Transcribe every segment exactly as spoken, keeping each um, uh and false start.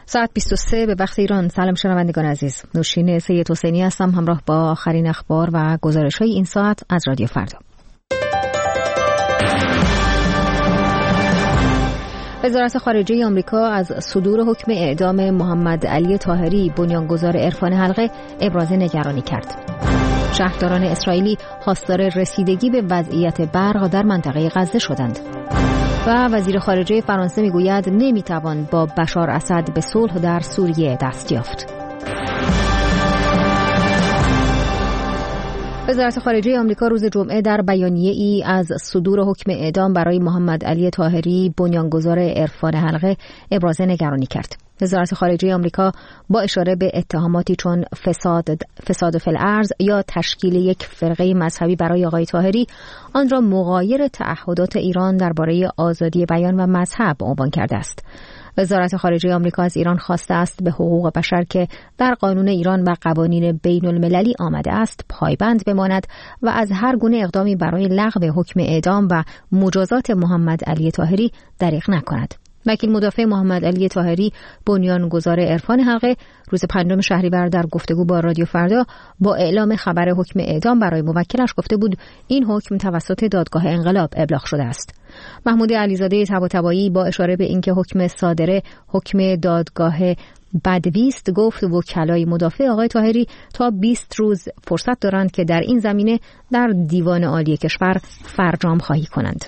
ساعت بیست و سه به وقت ایران. سلام شنوندگان عزیز، نوشین سید حسینی هستم همراه با آخرین اخبار و گزارش‌های این ساعت از رادیو فردا. وزارت خارجه آمریکا از صدور حکم اعدام محمد علی طاهری بنیانگذار عرفان حلقه ابراز نگرانی کرد. شهرداران اسرائیلی خواستار رسیدگی به وضعیت برق در منطقه غزه شدند. و وزیر خارجه فرانسه میگوید نمیتوان با بشار اسد به صلح در سوریه دست یافت. وزارت خارجه آمریکا روز جمعه در بیانیه‌ای از صدور حکم اعدام برای محمد علی طاهری بنیانگذار عرفان حلقه ابراز نگرانی کرد. وزارت خارجه آمریکا با اشاره به اتهاماتی چون فساد فساد فی الارض یا تشکیل یک فرقه مذهبی برای آقای طاهری آن را مغایر تعهدات ایران درباره آزادی بیان و مذهب عنوان کرده است. وزارت خارجه آمریکا از ایران خواسته است به حقوق بشر که در قانون ایران و قوانین بین المللی آمده است پایبند بماند و از هر گونه اقدامی برای لغو حکم اعدام و مجازات محمد علی طاهری دریغ نکند. وکیل مدافع محمد علی طاهری بنیانگذار عرفان حلقه روز پنجم شهریور در گفتگو با رادیو فردا با اعلام خبر حکم اعدام برای موکلش گفته بود این حکم توسط دادگاه انقلاب ابلاغ شده است. محمود علیزاده طباطبایی با اشاره به اینکه حکم صادره حکم دادگاه بدویست گفت وکلای مدافع آقای طاهری تا بیست روز فرصت دارند که در این زمینه در دیوان عالی کشور فرجام خواهی کنند.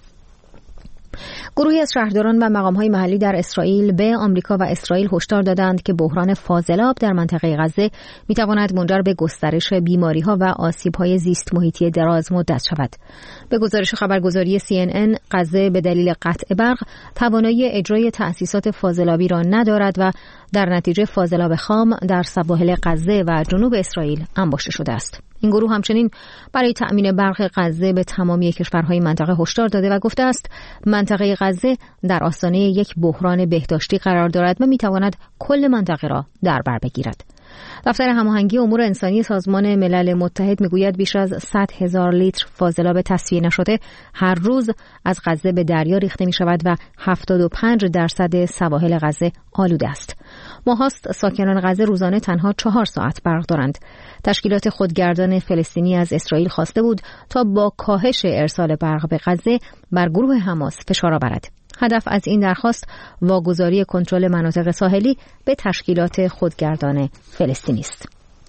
گروهی از شهرداران و مقام‌های محلی در اسرائیل به آمریکا و اسرائیل هشدار دادند که بحران فاضلاب در منطقه غزه می‌تواند منجر به گسترش بیماری‌ها و آسیب‌های زیست محیطی دراز مدت شود. به گزارش خبرگزاری سی ان ان، غزه به دلیل قطع برق توانایی اجرای تأسیسات فاضلابی را ندارد و در نتیجه فاضلاب خام در سواحل غزه و جنوب اسرائیل انباشته شده است. این گروه همچنین برای تأمین برق غزه به تمامی کشورهای منطقه هشدار داده و گفته است منطقه غزه در آستانه یک بحران بهداشتی قرار دارد و میتواند کل منطقه را در بر بگیرد. دفتر هماهنگی امور انسانی سازمان ملل متحد میگوید بیش از صد هزار لیتر فاضلاب تصفیه نشده هر روز از غزه به دریا ریخته می شود و هفتاد و پنج درصد سواحل غزه آلوده است. ماهاست ساکنان غزه روزانه تنها چهار ساعت برق دارند. تشکیلات خودگردان فلسطینی از اسرائیل خواسته بود تا با کاهش ارسال برق به غزه بر گروه حماس فشار آورد. هدف از این درخواست واگذاری کنترل مناطق ساحلی به تشکیلات خودگردان فلسطینی است.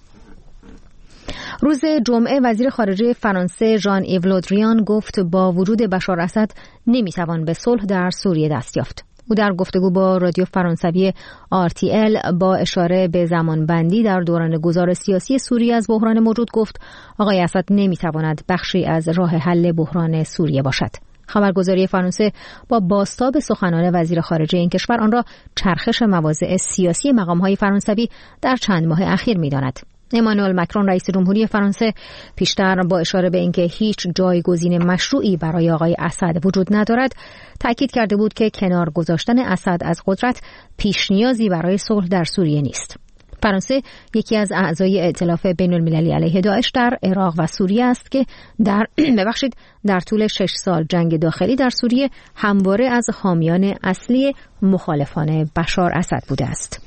روز جمعه وزیر خارجه فرانسه ژان ایو له دریان گفت با وجود بشار اسد نمیتوان به صلح در سوریه دست یافت. او در گفتگو با رادیو فرانسوی آر تی ال با اشاره به زمانبندی در دوران گذار سیاسی سوریه از بحران موجود گفت آقای اسد نمیتواند بخشی از راه حل بحران سوریه باشد. خبرگزاری فرانسه با بازتاب سخنان وزیر خارجه این کشور آن را چرخش مواضع سیاسی مقام‌های فرانسوی در چند ماه اخیر می‌داند. امانوئل مکرون رئیس جمهوری فرانسه پیشتر با اشاره به اینکه هیچ جایگزین مشروعی برای آقای اسد وجود ندارد تاکید کرده بود که کنار گذاشتن اسد از قدرت پیش نیازی برای صلح در سوریه نیست. فرانسه یکی از اعضای ائتلاف بین المللی علیه داعش در عراق و سوریه است که در ببخشید در طول شش سال جنگ داخلی در سوریه همواره از حامیان اصلی مخالفان بشار اسد بوده است.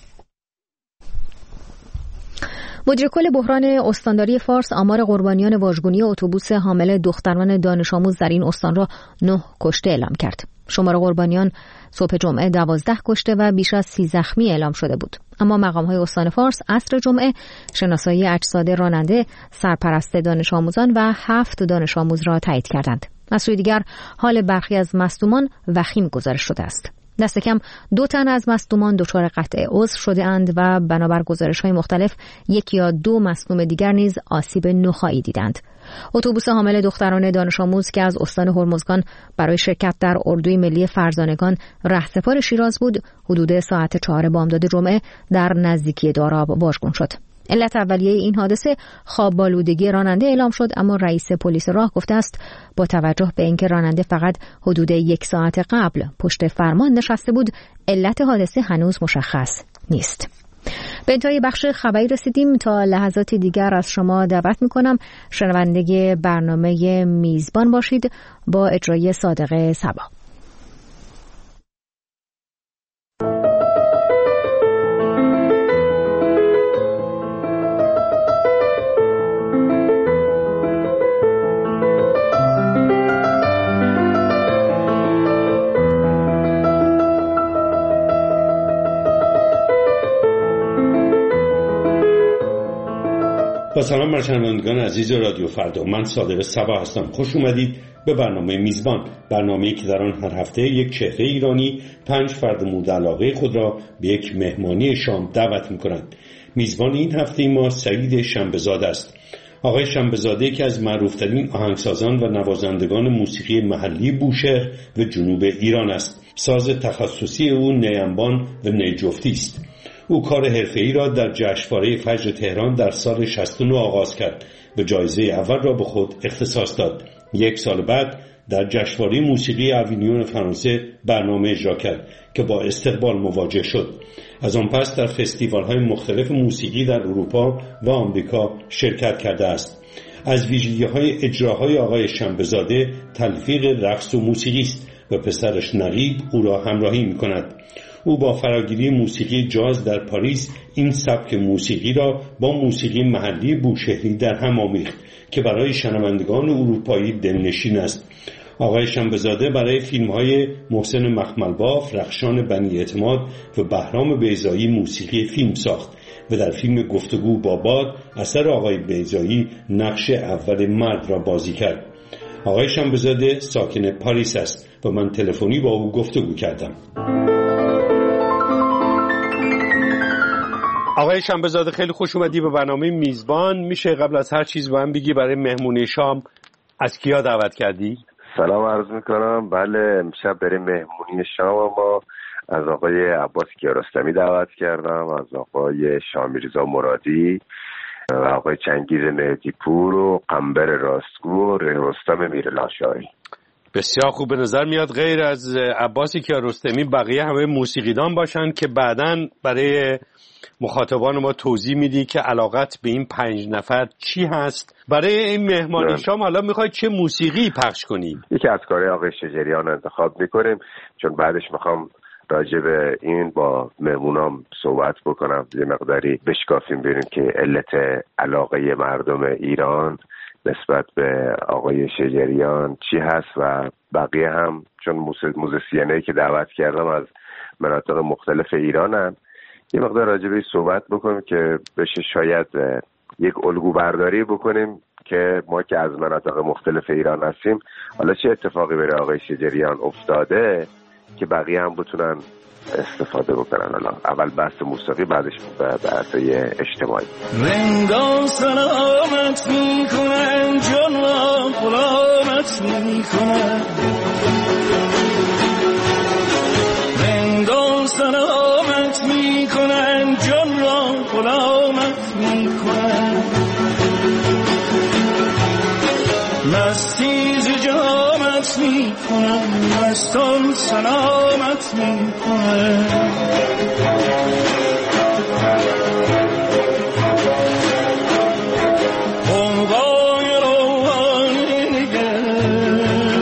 مدیر کل بحران استانداری فارس آمار قربانیان واژگونی اتوبوس حامل دختران دانش آموز در این استان را نه کشته اعلام کرد. شمار قربانیان صبح جمعه دوازده کشته و بیش از سی زخمی اعلام شده بود. اما مقام‌های استان فارس عصر جمعه شناسایی اجساد راننده، سرپرست دانش آموزان و هفت دانش آموز را تایید کردند. از سوی دیگر حال برخی از مصدومان وخیم گزارش شده است. دست کم دو تن از مصدومان دچار قطع عضو شده اند و بنابر گزارش‌های مختلف یک یا دو مصدوم دیگر نیز آسیب نخاعی دیدند. اتوبوس حامل دختران دانش آموز که از استان هرمزگان برای شرکت در اردوی ملی فرزانگان رهسپار شیراز بود، حدود ساعت چهار بامداد جمعه در نزدیکی داراب واژگون شد. علت اولیه این حادثه خواب‌آلودگی راننده اعلام شد، اما رئیس پلیس راه گفته است با توجه به اینکه راننده فقط حدود یک ساعت قبل پشت فرمان نشسته بود، علت حادثه هنوز مشخص نیست. به انتهای بخش خبری رسیدیم. تا لحظاتی دیگر از شما دعوت میکنم شنونده برنامه میزبان باشید با اجرای صادق صبا. با سلام بر شنوندگان عزیز رادیو فردا، من صادق صبا هستم. خوش اومدید به برنامه میزبان، برنامه‌ای که در آن هر هفته یک چهره ایرانی پنج فرد مورد علاقه خود را به یک مهمانی شام دعوت می‌کنند. میزبان این هفته ما سعید شنبه‌زاده است. آقای شنبه‌زاده که از معروف‌ترین آهنگسازان و نوازندگان موسیقی محلی بوشهر و جنوب ایران است. ساز تخصصی او نی‌انبان و نی‌جفتی است. او کار حرفه‌ای را در جشنواره فجر تهران در سال شصت و نه آغاز کرد و جایزه اول را به خود اختصاص داد. یک سال بعد در جشنواره موسیقی اوینیون فرانسه برنامه اجرا کرد که با استقبال مواجه شد. از آن پس در فستیوال‌های مختلف موسیقی در اروپا و آمریکا شرکت کرده است. از ویژگی‌های اجراهای آقای شنبه‌زاده تلفیق رقص و موسیقی است و پسرش نقید او را همراهی می‌کند. او با فراگیری موسیقی جاز در پاریس این سبک موسیقی را با موسیقی محلی بوشهری در هم آمیخت که برای شنوندگان اروپایی دلنشین است. آقای شنبه‌زاده برای فیلم‌های محسن مخملباف، رخشان بنی اعتماد و بهرام بیضایی موسیقی فیلم ساخت و در فیلم گفتگو با باد اثر آقای بیضایی نقش اول مرد را بازی کرد. آقای شنبه‌زاده ساکن پاریس است و من تلفنی با او گفتگو کردم. آقای شنبه‌زاده خیلی خوش اومدی به برنامه میزبان. میشه قبل از هر چیز با هم بگی برای مهمونی شام از کیا دعوت کردی؟ سلام عرض میکنم. بله، امشب برای مهمونی شام ما از آقای عباس کیارستمی دعوت کردم، از آقای شامیرزا مرادی و آقای چنگیز مهدیپور و قنبر راستگو و رستم میرلاشایی. بسیار خوب. به نظر میاد غیر از عباس کیارستمی بقیه همه موسیقیدان باشن که بعداً برای مخاطبان ما توضیح میدی که علاقت به این پنج نفر چی هست. برای این مهمانی شام حالا میخوای چه موسیقی پخش کنیم؟ یکی از کارهای آقای شجریان انتخاب میکنیم، چون بعدش میخوام راجع به این با مهمونام صحبت بکنم، یه مقداری بشکافیم ببینیم که علت علاقه مردم ایران نسبت به آقای شجریان چی هست و بقیه هم، چون موزیسینایی که دعوت کردم از مناطق مختلف ایرانن، یه مقدار راجع به صحبت بکنیم که بشه شاید یک الگو برداری بکنیم که ما که از مناطق مختلف ایران هستیم حالا چه اتفاقی برای آقای شجریان افتاده که بقیه هم بتونن استفاده بکنن. حالا اول بحث موسیقی، بعدش بحثای اجتماعی. رندان سلامت میکنن، جان را غلامت میکنن، رندان سلامت میکنن، جان را غلامت میکنن، مستی ز جامت میکنن، مستان سلامت میکنن. قوقای روحانی نگر،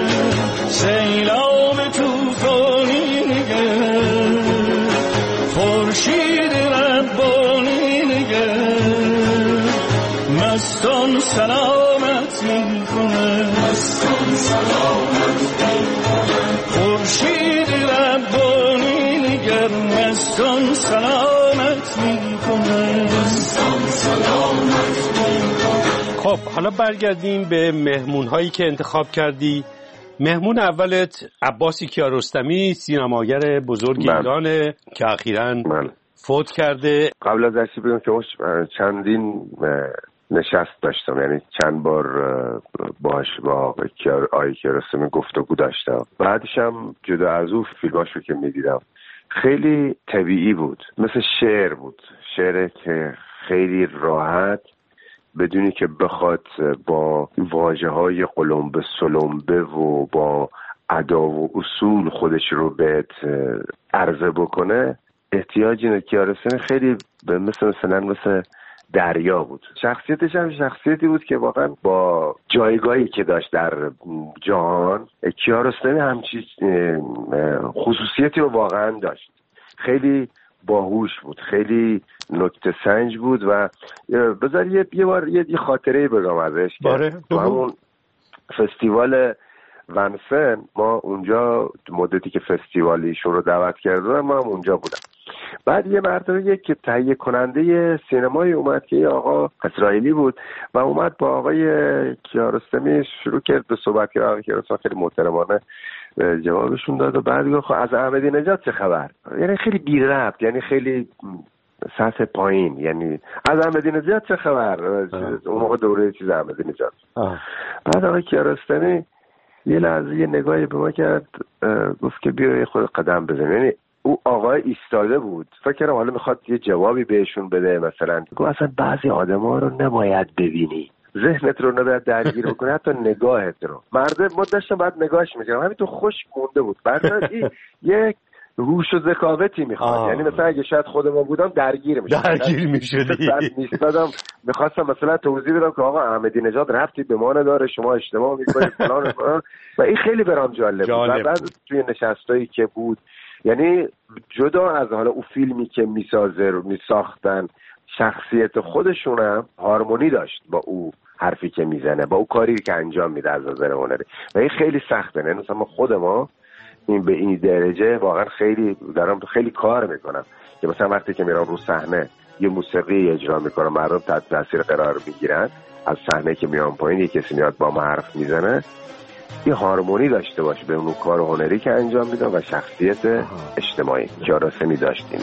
سیلاب توفانی نگر، خورشید ربانی نگر، مستان سلامت میکنه، مستان سلامت میکنه، خورشید ربانی نگر، مستان سلامت میکنه، مستان سلامت میکنه. خب حالا برگردیم به مهمون هایی که انتخاب کردی. مهمون اولت عباس کیارستمی، سینماگر بزرگ ایرانه که اخیراً فوت کرده. قبل از هرچی بگم که چندین نشست داشتم، یعنی چند بار باش با آقای کیارستمی گفتگو داشتم. بعدش هم جدا از اون فیلماشو که میدیدم خیلی طبیعی بود، مثل شعر بود، شعر که خیلی راحت بدونی که بخواد با واژه‌های قلمبه سلمبه و با ادا و اصول خودش رو بهت عرضه بکنه احتیاجی اینه. کیارستمی خیلی مثل مثلا مثل دریا بود. شخصیتش هم شخصیتی بود که واقعا با جایگاهی که داشت در جهان، کیارستمی همچین خصوصیتی رو واقعا داشت. خیلی باهوش بود، خیلی نکته سنج بود و بذار یه یه بار یه خاطره بگم ازش که همون فستیوال ونسن ما اونجا مدتی که فستیوال ایشون رو دعوت کردن ما هم اونجا بودم. بعد یه مرتبه یک تهیه کننده سینمایی اومد که یه آقا اسرائیلی بود و اومد با آقای کیارستمی شروع کرد به صحبت کردن. آقای کیارستمی خیلی محترمانه جوابشون داد و بعد گفت از احمدی نژاد چه خبر؟ یعنی خیلی بی ربط، یعنی خیلی سطح پایین، یعنی از احمدی نژاد چه خبر؟ اون موقع دوره چیز احمدی نژاد. بعد آقای کیارستمی یه لحظه یه نگاهی به ما کرد، گفت که بیا خود قدم بزن. یعنی او آقای ایستاده بود، فکر کردم حالا میخواد یه جوابی بهشون بده، مثلا گفت اصلا بعضی آدما رو نباید ببینی، ذهنت رو نباید درگیر بکنه، حتی نگاهت رو. مرده ما داشتم بعد نگاهش میکردم، همین تو خوش مونده بود. بعد این یک هوش و ذکاوتی میخواد، یعنی مثلا اگه شاید خود ما بودم درگیر میشدم درگیر میشدی بعد میستادم میخواستم مثلا توضیح بدم که آقا احمدی نژاد ربطی به ما نداره، شما اشتباه میکنید فلان فلان. و این خیلی برام جالب, جالب بود. بعد توی نشستایی که بود، یعنی جدا از حالا اون فیلمی که میسازه رو میساختن، شخصیت خودشونم هارمونی داشت با او حرفی که میزنه، با او کاری که انجام میده از نظر هنری. و این خیلی سخته، نه مثلا خود ما این به این درجه واقعا خیلی دارم خیلی کار میکنم که مثلا وقتی که میرم رو صحنه یه موسیقی اجرا میکنم، مردم تحت تاثیر قرار میگیرن، از صحنه که میام پایین یه کسی میاد با ما حرف میزنه، یه هارمونی داشته باشه به اون کار هنری که انجام میدم و شخصیت اجتماعی. کیارستمی داشت اینا.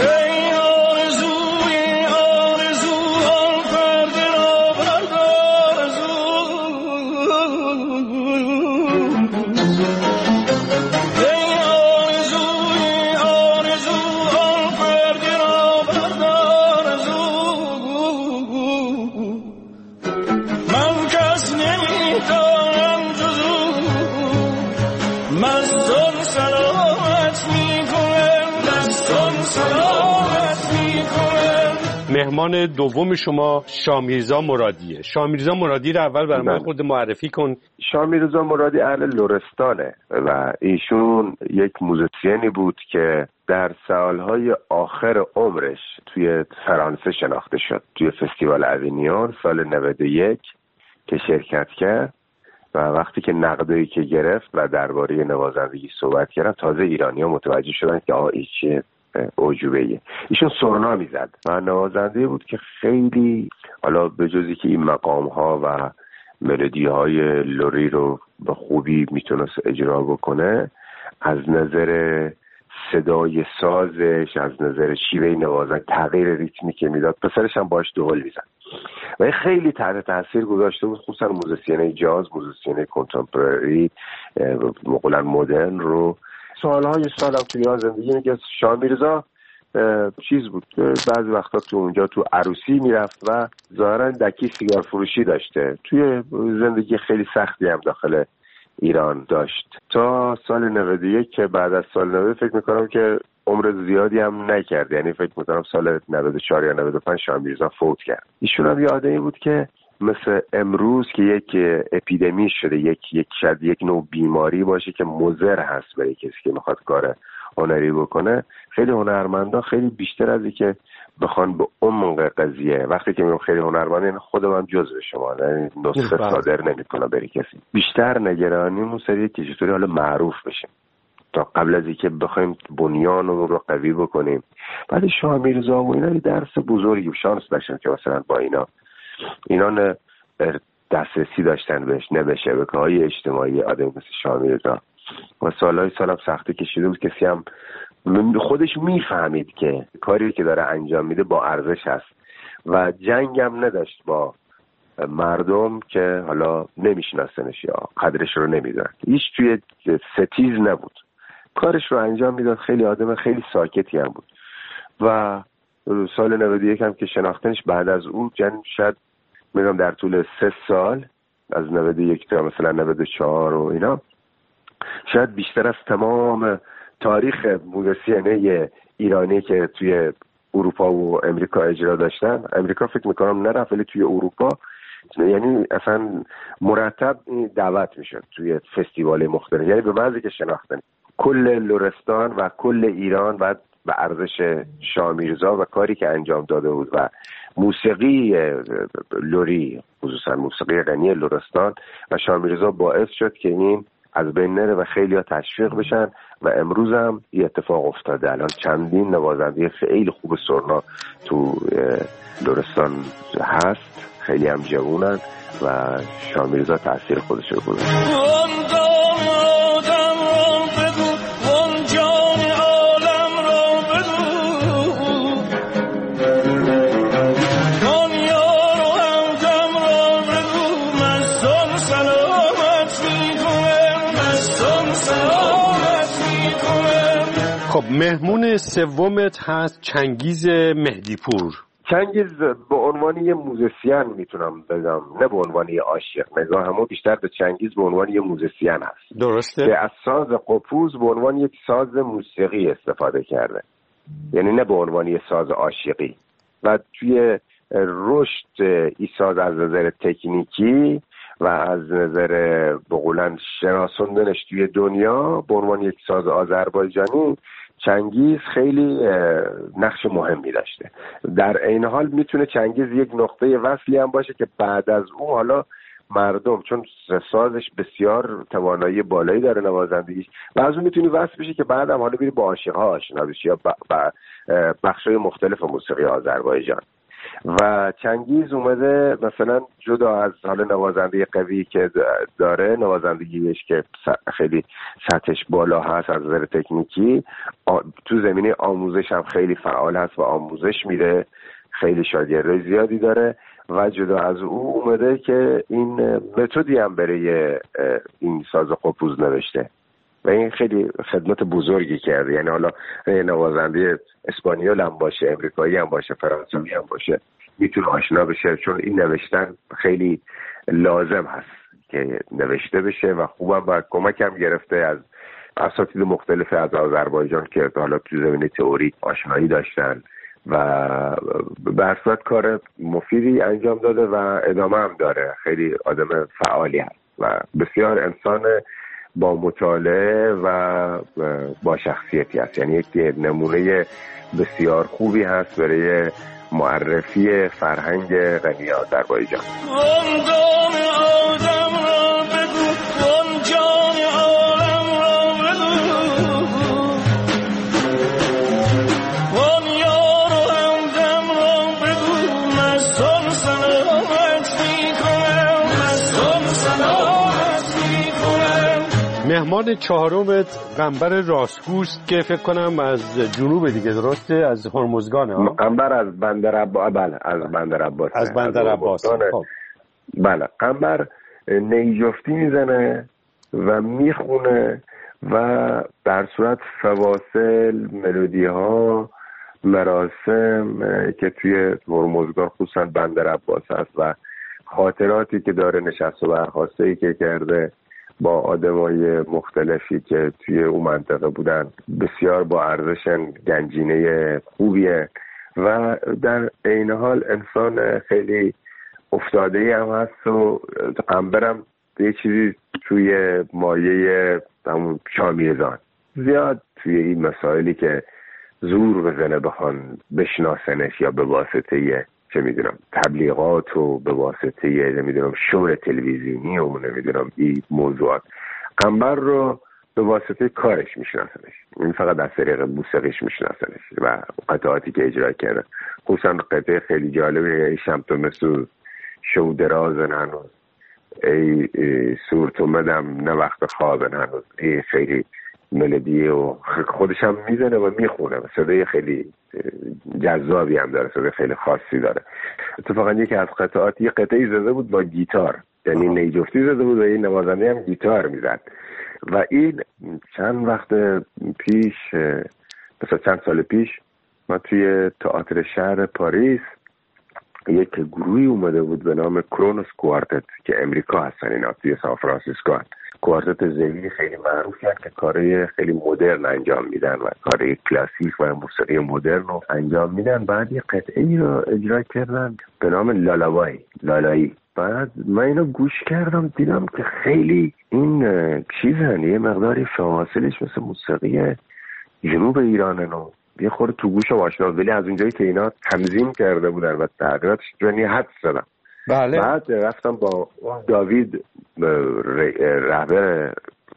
مهمان دوم شما شامیرزا مرادیه. شامیرزا مرادی رو اول برای من خود معرفی کن. شامیرزا مرادی اهل لرستانه و ایشون یک موزیسیانی بود که در سالهای آخر عمرش توی فرانسه شناخته شد، توی فستیوال اوینیون سال نود و یک که شرکت کرد و وقتی که نقدایی که گرفت و درباره نوازندگی صحبت کردن، تازه ایرانی‌ها متوجه شدن که آقا این چیه عجوبه‌ایه. ایشون سرنا میزد و نوازنده بود که خیلی، حالا به جزی که این مقام ها و ملودی های لری رو به خوبی میتونست اجرا بکنه، از نظر صدای سازش، از نظر شیوه نوازن، تغییر ریتمی که میداد، پسرش هم باش دهل میزد و خیلی تحت تاثیر گذاشته بود، خصوصا موزیسین جاز، موزیسین کنتمپرری، مقولا مدرن رو. سالهای سالم توی زندگی میگه شامیرزا چیز بود، بعضی وقتا تو اونجا تو عروسی میرفت و ظاهرا دکی سیگار فروشی داشته. توی زندگی خیلی سختی هم داخل ایران داشت تا سال نود و یک که بعد از سال نود فکر میکنم که عمر زیادی هم نکرد، یعنی فکر میکنم سال نود و چهار یا نود و پنج شامیرزا فوت کرد. ایشون هم یه آدمی بود که مثل امروز که یک اپیدمی شده، یک یک شاید یک نوع بیماری باشه که مضر هست برای کسی که میخواد کار هنری بکنه، خیلی هنرمندا خیلی بیشتر از اینکه بخوان به عمق قضیه، وقتی که میگم خیلی هنرمند خودم هم جزو شما، یعنی نسخه صادر نمیکنم برای کسی، بیشتر نگرانیمون سریه که چطوری حالا معروف بشیم تا قبل از اینکه بخوایم بنیان رو قوی بکنیم. بعد شامیرزا و اینا درس بزرگی شانس داشتن که مثلا با اینا اینا دسترسی داشتن بهش، نه به شبکه‌های اجتماعی آدم مثل شامیرزا و سالهای سالم سخته کشیده بود. کسی هم خودش میفهمید که کاری که داره انجام میده با ارزش هست و جنگ هم نداشت با مردم که حالا نمیشناسنش یا قدرش رو نمیدونن. هیچ توی ستیز نبود، کارش رو انجام میداد. خیلی آدم خیلی ساکتی هم بود و سال نود و یک هم که شناختنش بعد از اون جن شاید میگم در طول سه سال از نود و یک تا مثلا نود و چهار و اینا، شاید بیشتر از تمام تاریخ موزیسین ایرانی که توی اروپا و امریکا اجرا داشتن، امریکا فکر میکنم نرفت ولی توی اروپا یعنی اصلا مرتب دعوت میشد توی فستیوال مختلف، یعنی به بعضی که شناختن کل لرستان و کل ایران بعد به ارزش شامیرزا و کاری که انجام داده بود و موسیقی لری، خصوصا موسیقی غنی لرستان و شامیرزا باعث شد که این از بین نره و خیلی ها تشویق بشن و امروز هم این اتفاق افتاده. الان چندین نوازنده خیلی خوب سرنا تو لرستان هست، خیلی هم جوونن و شامیرزا تأثیر خودش رو گذاشته. خب مهمون سومت هست چنگیز مهدیپور. چنگیز به عنوان یه موزیسین میتونم بگم، نه به عنوان یه عاشق. نگاهمو بیشتر به چنگیز به عنوان یه موزیسین هست. درسته. که از ساز قپوز به عنوان یک ساز موسیقی استفاده کرده، یعنی نه به عنوان یه ساز عاشقی. و توی رشد این ساز از نظر تکنیکی و از نظر به قولن شناسوندنش توی دنیا به عنوان یک ساز آذربایجانی، چنگیز خیلی نقش مهمی داشته. در این حال میتونه چنگیز یک نقطه وصلی هم باشه که بعد از اون حالا مردم، چون سازش بسیار توانایی بالایی داره نوازندگیش، و از اون میتونی وصل بشی که بعد هم حالا بری با عاشق‌ها آشنا بشی یا با بخشای مختلف موسیقی آذربایجان. و چنگیز اومده مثلا جدا از حالا نوازنده قوی که داره، نوازندگیش که خیلی سطحش بالا هست از نظر تکنیکی، تو زمینه آموزش هم خیلی فعال هست و آموزش میره، خیلی شاگردای زیادی داره. و جدا از او اومده که این متدی هم برای این ساز قپوز نوشته و این خیلی خدمت بزرگی کرده. یعنی حالا نوازنده اسپانیول هم باشه، امریکایی هم باشه، فرانسوی هم باشه، میتونه آشنا بشه، چون این نوشتن خیلی لازم هست که نوشته بشه و خوبم و کمک هم گرفته از اساتید مختلف از آذربایجان که حالا تو زمینه تئوری آشنایی داشتن و به هر صورت کار مفیدی انجام داده و ادامه هم داره. خیلی آدم فعالی هست و بسیار انسان با مطالعه و با شخصیتی هست. یعنی یک نمونه بسیار خوبی هست برای معرفی فرهنگ غنی آذربایجان. مهمان چهارمت قنبر راستگوست که فکر کنم از جنوب دیگه، درسته؟ از هرمزگانه ها؟ قنبر از بندر عباس. بله از بندر عباس. از بندر عباس. بله قنبر نیجفتی میزنه و میخونه و در صورت فواصل، ملودی ها، مراسم که توی هرمزگان خصوصا بندر عباس هست و خاطراتی که داره، نشست و برخاسته‌ای که کرده با آدمای مختلفی که توی اون منطقه بودن، بسیار با ارزش، گنجینه خوبیه و در عین حال انسان خیلی افتاده‌ای هم هست و قنبرم یه چیزی توی مایه همون شامیرزان زیاد توی این مسائلی که زور بزنه بخوان بشناسنش یا به واسطه چه میدونم تبلیغات و به واسطه نمیدونم شور تلویزیونی و نمیدونم این موضوعات، قنبر رو به واسطه کارش میشناسنش، این فقط از طریق موسیقیش میشناسنش و قطعاتی که اجرا کرده. خصوصا قطعه خیلی جالبه ای شمت و مسو شو درازن هنوز، ای, ای سورت اومدم نه وقت خوابن هنوز، ای خیلی ملودی و خودش هم میزنه و میخونه، صدای خیلی جذابی هم داره، صدای خیلی خاصی داره. اتفاقا یکی از قطعات یه قطعی زده بود با گیتار، یعنی نیجفتی زده بود و این نوازنده هم گیتار میزد و این چند وقت پیش، مثلا چند سال پیش، ما توی تئاتر شهر پاریس یک گروهی اومده بود به نام کرونوس کوارتت که امریکا هستن، اینا توی سان فرانسیسکو هستن. کوارتت زمینی خیلی معروف هست که کارهای خیلی مدرن انجام میدن و کارهای کلاسیک و موسیقی مدرن رو انجام میدن. بعد یه قطعه رو اجرا کردن به نام لالابای لالایی. بعد من اینو گوش کردم دیدم که خیلی این چیزن، یه مقداری فواصلش مثل موسیقی جنوب ایرانه و یه خورده تو گوشم آشنا، ولی از اونجایی که اینا تنظیم کرده بودن و تغییراتش جانی حد زدم. بله. بعد رفتم با داوید رهبر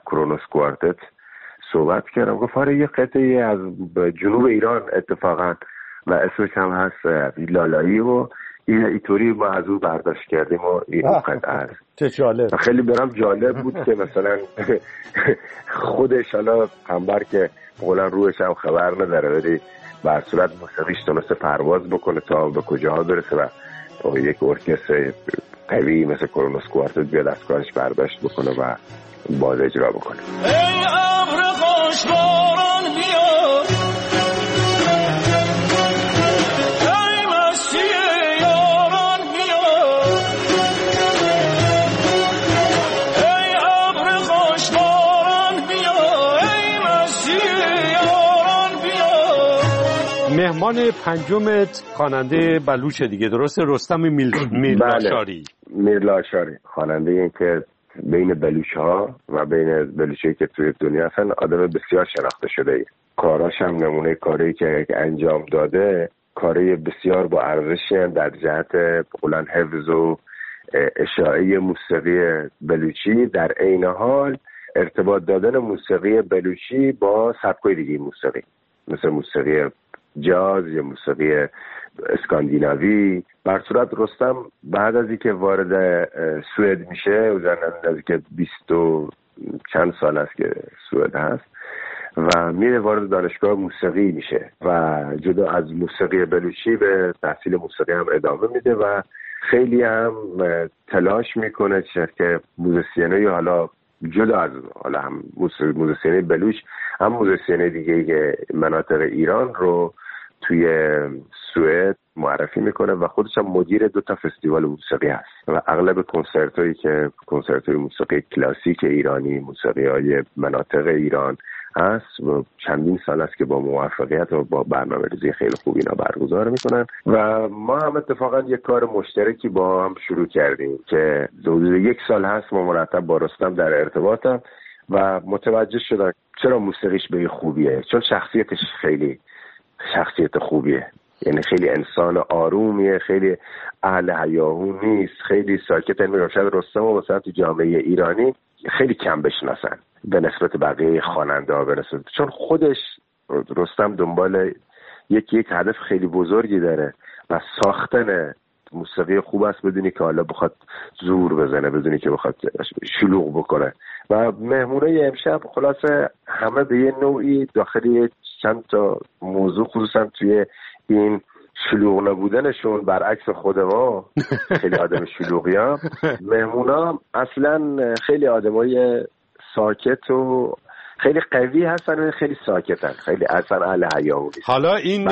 کرونوس کوارتت صحبت کردم. گفت آره یه قطعه از جنوب ایران اتفاقا و اسمش هم هست لالایی و این اینطوری ما از اون برداشت کردیم و این قطعه هست. چه جالب. خیلی برام جالب بود که مثلا خودش حالا قنبر که قولا روش هم خبر نداره ولی بر صورت موسیقیش تونسته پرواز بکنه تا به کجاها برسه و یک ارکستر قوی مثل کرونوس کوارتت بیاد از کارش برداشت بکنه و باز اجرا بکنه. ای ابر خوشباران بیا، ای مستی یاران بیا، ای ابر خوشباران بیا، ای مستی یاران بیا. مهمان پنجمت خواننده بلوچ دیگه، درسته؟ رستم میل... میرلاشاری. بله. میرلاشاری خواننده این که بین بلوچ ها و بین بلوچی که توی دنیا هستن آدم بسیار شناخته شده ای. کاراش هم نمونه کاری که انجام داده کاری بسیار با ارزشی در جهت بقولن حفظ و اشاعه موسیقی بلوچی، در عین حال ارتباط دادن موسیقی بلوچی با سبکای دیگه موسیقی مثل موسیقی جاز یا موسیقی اسکاندیناوی. بر صورت رستم بعد از اینکه وارد سوئد میشه و از که بیست و چند سال است که سوئد هست و میره وارد دانشگاه موسیقی میشه و جدا از موسیقی بلوچی به تحصیل موسیقی هم ادامه میده و خیلی هم تلاش میکنه که موزیسینای حالا جدا از حالا هم موزیسینای بلوچ هم موزیسینای دیگه مناطق ایران رو توی سوئد معرفی میکنه و خودش هم مدیر دو تا فستیوال موسیقی هست و اغلب کنسرت هایی که کنسرت های موسیقی کلاسیک ایرانی، موسیقی های مناطق ایران هست و چندین سال است که با موفقیت و با برنامه‌ریزی خیلی خوب اینا برگزار میکنن و ما هم اتفاقا یک کار مشترکی با هم شروع کردیم که حدود یک سال هست ما مرتب با رستم در ارتباطم و متوجه شدم چرا موسیقیش به خوبیه، چون شخصیتش خیلی شخصیت خوبیه، یعنی خیلی انسان آرومیه، خیلی اهل هیاهو نیست، خیلی ساکت. میگم شاید رستم و مثلا تو جامعه ایرانی خیلی کم بشناسن به نسبت بقیه خواننده ها، به نسبت چون خودش رستم دنبال یک یک هدف خیلی بزرگی داره و ساختن موسیقی خوب است بدونی که حالا بخواد زور بزنه، بدونی که بخواد شلوغ بکنه. و مهمونه امشب خلاصه همه به یه نوعی داخلی چند تا موضوع خصوصا توی این شلوغ نبودنشون برعکس خود ما خیلی آدم شلوغی ها، مهمونا اصلا خیلی آدمای ساکت و خیلی قوی هستن و خیلی ساکتن، خیلی اصلا اهل حیا نیست. حالا این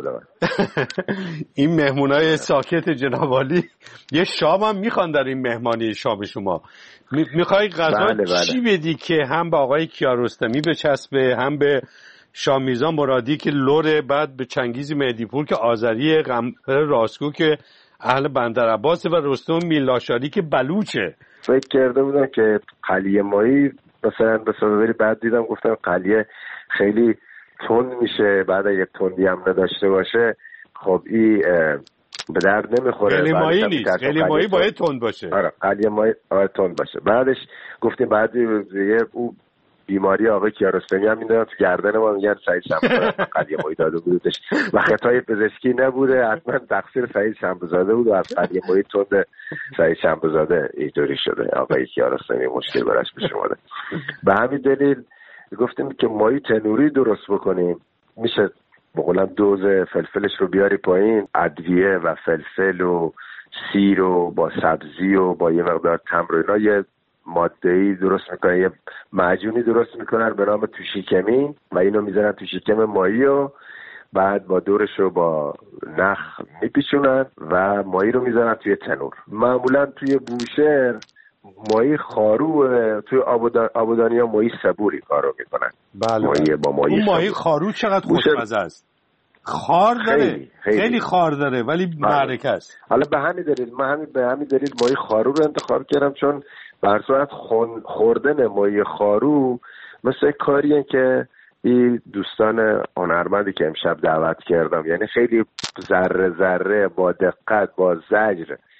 این مهمونای ساکت جناب عالی یه شام هم میخوان در این مهمانی شام شما. میخوای غذا بله بله. چی بدی که هم به آقای کیارستمی بچسبه، هم به شامیزان مرادی که لوره، بعد به چنگیز مهدیپور که آذری، قمر راسکو که اهل بندرعباس و رستم میرلاشاری که بلوچه. فکر کرده بودم که قلیه مایی مثلا به صورت بعد دیدم گفتم قلیه خیلی تند میشه، بعد اگه تندی هم نداشته باشه خب این به درد نمیخوره. قلیه مایی نیست، قلیه مایی باید تند باشه. آره قلیه مایی باید تند باشه. بعدش گفتیم بعد دیگه او بیماری آقای کیارستمی هم میدونم تو گردن ما میگن سعید شنبه‌زاده قلیه مایی داده بودش و خطای پزشکی نبوده، حتما تقصیر سعید شنبه‌زاده بود و از قلیه مایی تند سعید شنبه‌زاده اینطوری شده آقای کیارستمی مشکل براش پیش اومده. به همین دلیل گفتیم که مایی تنوری درست بکنیم، میشه بقولن دوز فلفلش رو بیاری پایین، ادویه و فلفل و سیر و با سبزی و با یه مقدار تمر و اینا یه ماده‌ای درست میکنن، یه معجونی درست میکنن به نام توشیکمین و اینو میذارن تو شکم ماهی و بعد با دورش رو با نخ میپیچونن و ماهی رو میذارن توی تنور. معمولا توی بوشهر ماهی خارو، توی آبادانی ها ماهی صبوری کارو میکنن. بله ماهی با ماهی اون ماهی خارو چقدر خوشمزه است، خار داره، خیلی, خیلی. خیلی خار داره ولی معرکه است. حالا به همین دلیل من همین به همین دلیل ماهی خارو رو انتخاب کردم، چون بر صورت خوردن ماهی خارو مثل کاریه که این دوستان هنرمندی که امشب دعوت کردم، یعنی خیلی ذره ذره با دقت با زجر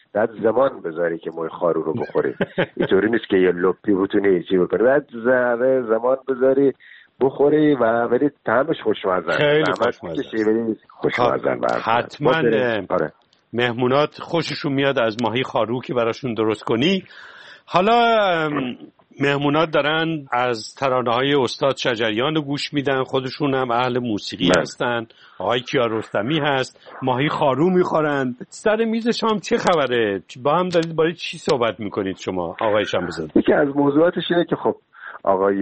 بعد زمان بذاری که موی خارو رو بخوری. اینطوری نیست که یه لپی بتونی چی بکنی، بعد ذره زمان بذاری بخوری و ولی طعمش خوشمزه. خیلی خوشمزه. حتما مهمونات خوششون میاد از ماهی خارو که براشون درست کنی. حالا مهمونات دارن از ترانه‌های استاد شجریان رو گوش میدن، خودشون هم اهل موسیقی من. هستن. آقای کیارستمی هست، ماهی خارو میخورن. سر میز شام چه خبره؟ با هم دارید برای چی صحبت میکنید شما آقای شنبه‌زاده؟ یکی از موضوعاتش اینه که خب آقای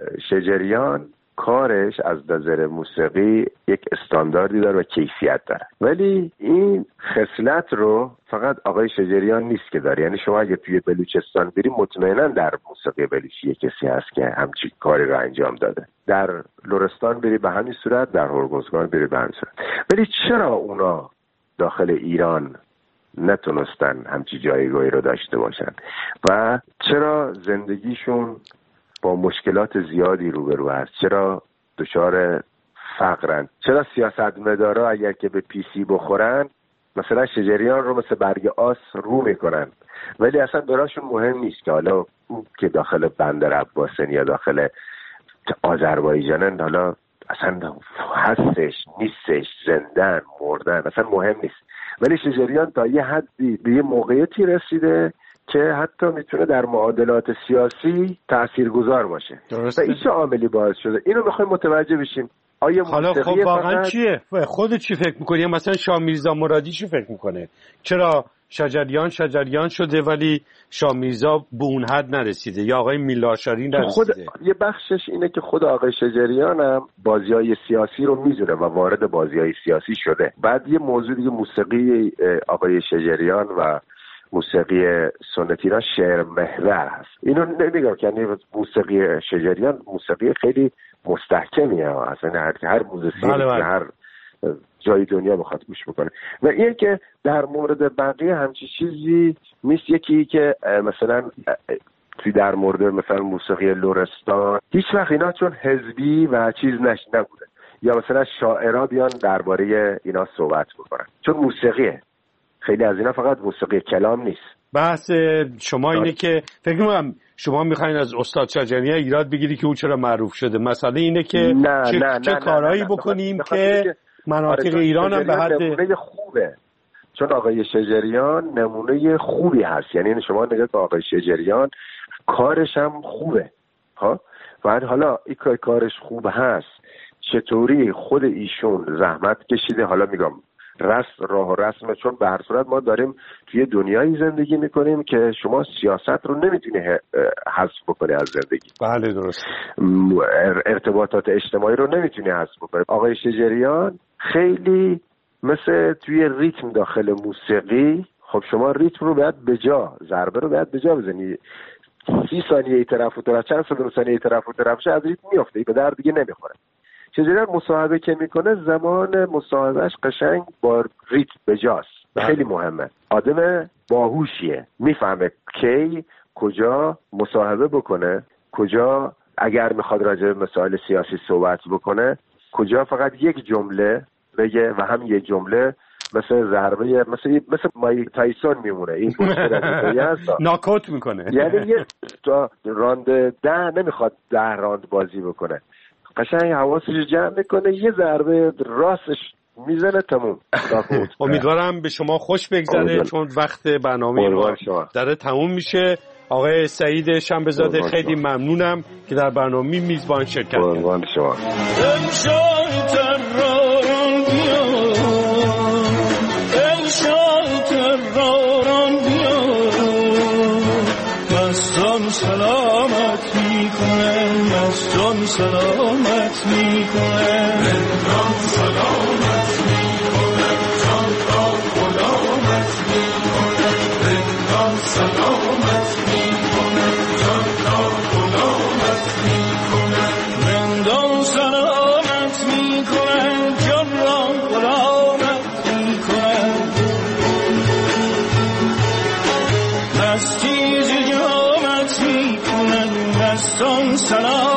شجریان کارش از نظر موسیقی یک استانداردی داره و کیفیت داره، ولی این خصلت رو فقط آقای شجریان نیست که داره. یعنی شما اگه توی بلوچستان بریم مطمئنا در موسیقی بلوچی کسی هست که همچین کاری رو انجام داده. در لرستان بری به همین صورت، در هرمزگان بری به همین صورت. ولی چرا اونا داخل ایران نتونستن همچین جایگاهی رو داشته باشن و چرا زندگیشون با مشکلات زیادی روبرو هست؟ چرا دچار فقرن؟ چرا سیاستمدارا اگر که به پیسی بخورن مثلا شجریان رو مثل برگ آس رو میکنن، ولی اصلا براشون مهم نیست که حالا که داخل بندر عباسن یا داخل آذربایجانن حالا اصلا هستش نیستش، زندن مردن اصلا مهم نیست. ولی شجریان تا یه حدی به یه موقعیتی رسیده که حتی میتونه در معادلات سیاسی تاثیرگذار باشه. درسته. و این چه عاملی باعث شده؟ اینو میخوایم متوجه بشیم. آیا حالا خب واقعا فقط... چیه؟ خودت چی فکر میکنی؟ مثلا شاه میرزا مرادی چی فکر میکنه؟ چرا شجریان شجریان شده ولی شاه میرزا به اون حد نرسیده یا آقای میلاشاری نرسیده؟ خود یه بخشش اینه که خود آقای شجریان هم بازیای سیاسی رو میدونه و وارد بازیای سیاسی شده. بعد یه موضوع دیگه، موسیقی آقای شجریان و موسیقی سنتی را شعر محور هست. اینو نمیگم که یعنی موسیقی شجریان موسیقی خیلی مستحکمیه، اصلا هر هر موزیسین بله بله. هر جای دنیا بخواد گوش بکنه. و این که در مورد بقیه همچی چیزی نیست. یکی که مثلا توی در مورد مثلا موسیقی لرستان هیچ وقت اینا چون حزبی و چیز نش نبوده، یا مثلا شاعرها بیان درباره اینا صحبت بکنن، چون موسیقیه. خیلی از اینا فقط موسیقی کلام نیست. بحث شما اینه که فکر می‌کنم شما می‌خواید از استاد شجریان ایراد بگیری که او چرا معروف شده. مسئله اینه که نه، چه, نه، چه نه، کارهایی نه، نه، بکنیم که, که مناطق آره ایران هم به حد نمونه خوبه. چون آقای شجریان نمونه خوبی هست. یعنی شما نگاه که آقای شجریان کارش هم خوبه ها، و حالا این کارش خوب هست چطوری خود ایشون زحمت کشیده. حالا میگم رسم راه و رسمه، چون به هر صورت ما داریم توی دنیایی زندگی میکنیم که شما سیاست رو نمیتونی حذف بکنی از زندگی. بله درست. ارتباطات اجتماعی رو نمیتونی حذف بکنی. آقای شجریان خیلی مثل توی ریتم داخل موسیقی، خب شما ریتم رو باید به جا، ضربه رو باید به جا بزنی. سی ثانیه طرف و طرف، چند ثانیه طرف و طرف از ریتم میفته، به در دیگه نمیخوره. شجریان مصاحبه که میکنه زمان مصاحبهش قشنگ با ریتم بجاست. خیلی مهمه. آدم باهوشیه، میفهمه کی کجا مصاحبه بکنه، کجا اگر میخواد راجع به مسائل سیاسی صحبت بکنه کجا فقط یک جمله بگه و هم یک جمله مثل ضربه مثل مثل مایک تایسون میمونه. این ناکوت میکنه. یعنی یه راند ده نمیخواد ده راند بازی بکنه، قشنگ حواسش جمع میکنه، یه ضربه راستش میزنه، تموم. امیدوارم به شما خوش بگذره چون وقت برنامه ما داره تموم میشه. آقای سعید شنبه‌زاده خیلی ممنونم که در برنامه میزبان شرکت کردید. شما سلامت میکنه، مستان سلامت میکنه، رندان سلامت میکنه، جان را غلامت میکنه، رندان سلامت میکنه، جان را غلامت میکنه، رندان سلامت میکنه، جان را غلامت میکنه، مستی سلام